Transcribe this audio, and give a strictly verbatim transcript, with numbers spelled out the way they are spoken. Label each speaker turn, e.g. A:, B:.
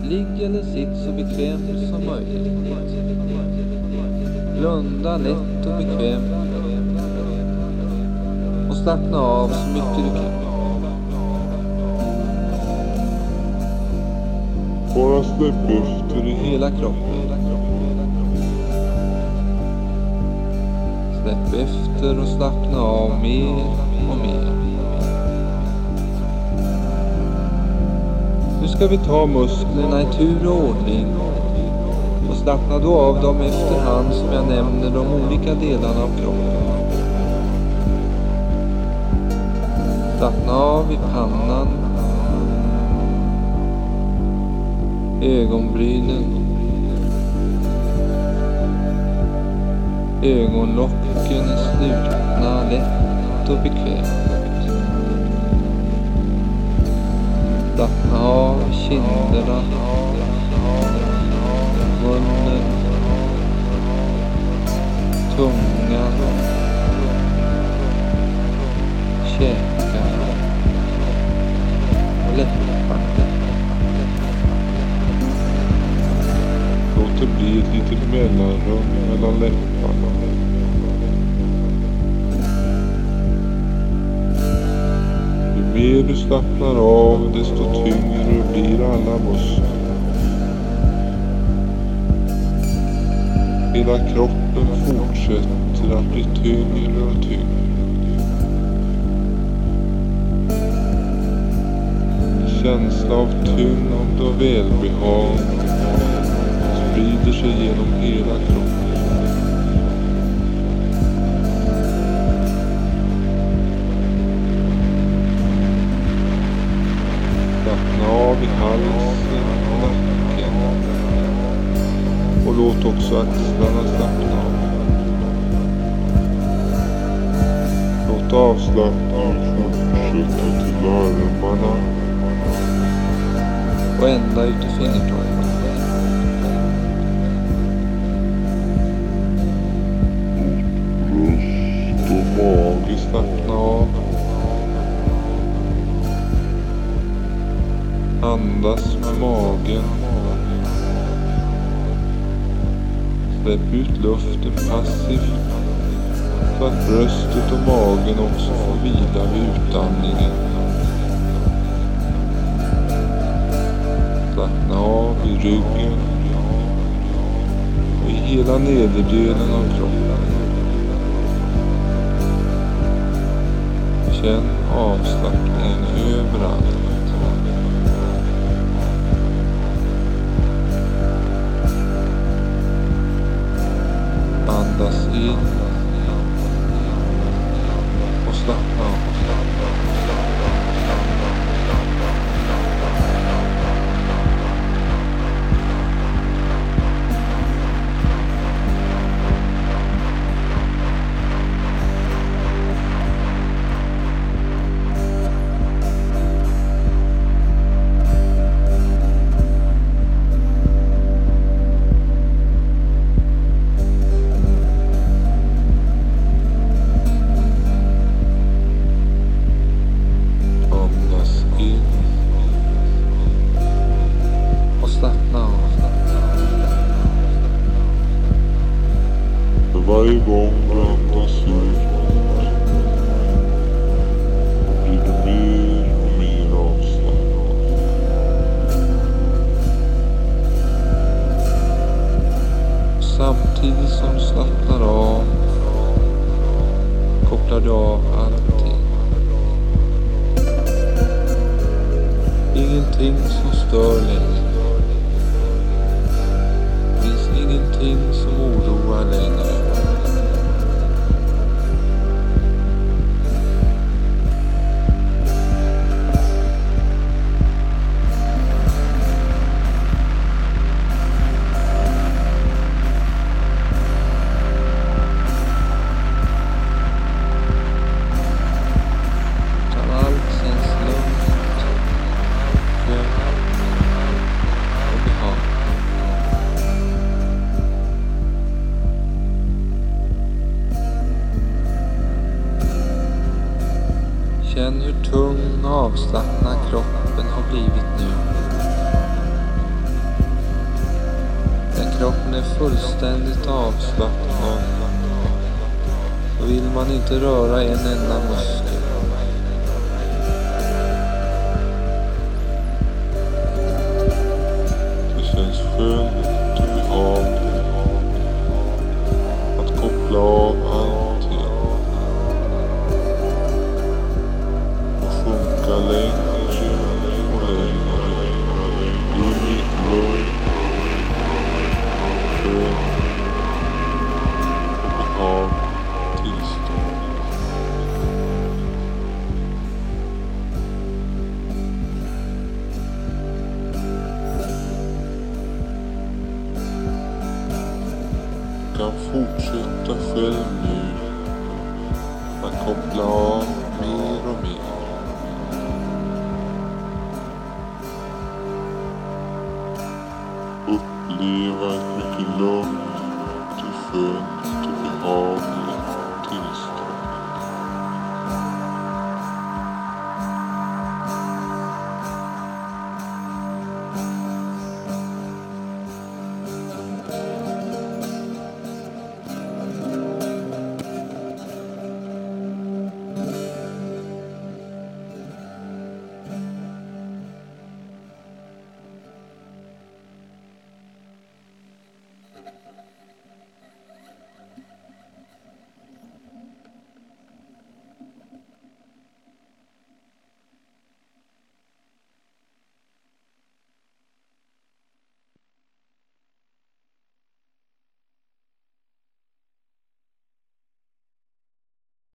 A: Ligg eller sitt så bekvämt som möjligt. Blunda lätt och bekvämt och slappna av så mycket du kan.
B: Bara släpp efter
A: I hela kroppen. Släpp efter och slappna av mer och mer. Nu ska vi ta musklerna i tur och ordning och slappna då av dem efterhand som jag nämner de olika delarna av kroppen. Slappna av i pannan, ögonbrynen, ögonlocken är slutna lätt och bekvämt. Slappna av kinderna, munnen, tungan, käkarna och läpparna.
B: Låt det bli ett litet mellanrum mellan läpparna. Ju mer du slappnar av, desto tyngre blir alla muskler. Hela kroppen fortsätter att bli tyngre och tyngre. Känsla av tyngd och välbehag sprider sig genom hela kroppen. Slappna av i halsen och nacken och låt också axlarna slappna av. Låt avslappningen fortsätta till armarna
A: Och ända ut i fingertopparna.
B: bröst och mage slappna av. Andas med magen. Släpp ut luften passivt så att bröstet och magen också får vila vid utandningen. Slappna av i ryggen och i hela nederdelen av kroppen. Känn avslappningen överallt. Andas in och slappna av. Varje gång du andas ut blir du mer och mer avslappnad.
A: Samtidigt som du slappnar av kopplar du av allting. Ingenting som stör längre. Det finns ingenting som oroar längre. Känn hur tung och avslappnad kroppen har blivit nu. kroppen är fullständigt avslappnad. Då vill man inte röra en enda muskel.
B: Det känns skönt och behagligt att koppla av allting och sjunka längre och längre in i ett lugnt, skönt och behagligt tillstånd. Du kan fortsätta själv nu att koppla av mer och mer. Uppleva ett mycket lugnt och skönt och behagligt